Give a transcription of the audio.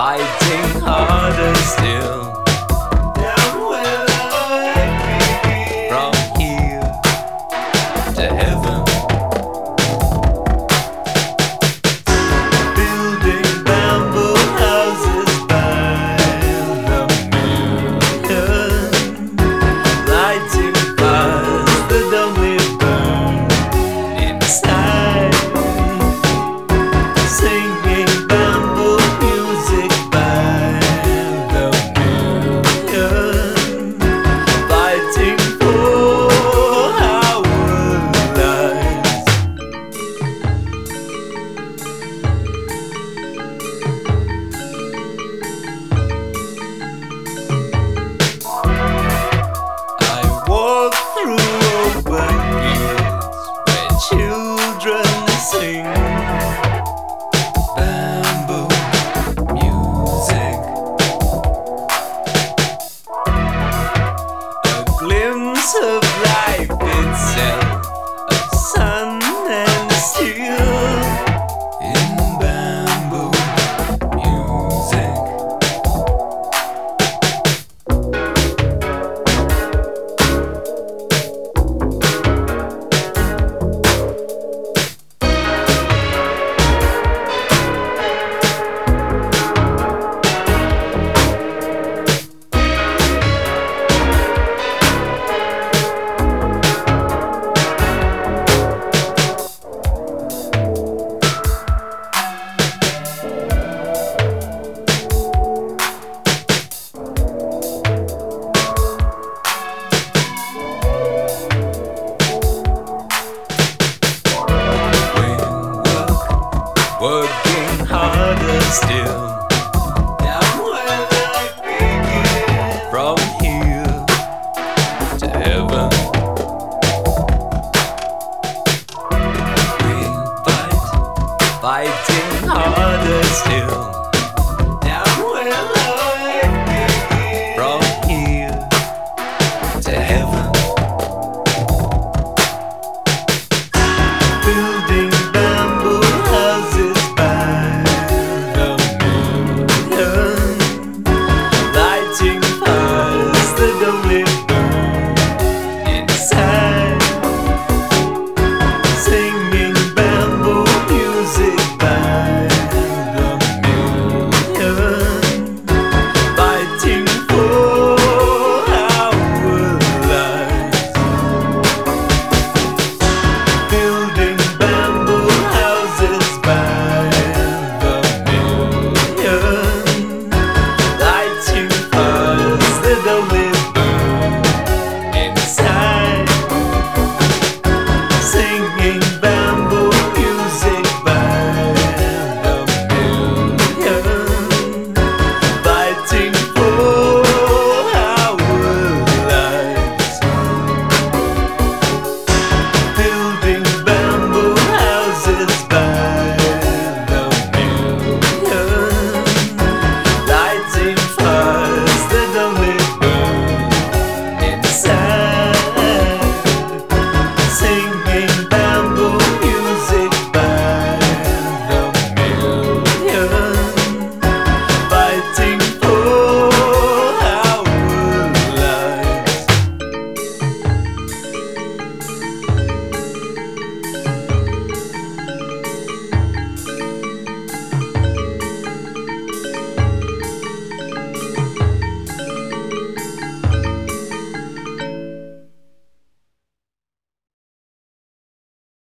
fighting harder still. Down where I begin. From here to heaven. Building bamboo houses by the million. Lighting fires that only burn inside. Singing bamboo music by the million. Fighting for our lives. I walk through open fields where children sing bamboo music. A glimpse of life itself, of sun and steel in bamboo music. Working harder still. Down where life begins. From here to heaven. We fighting harder still.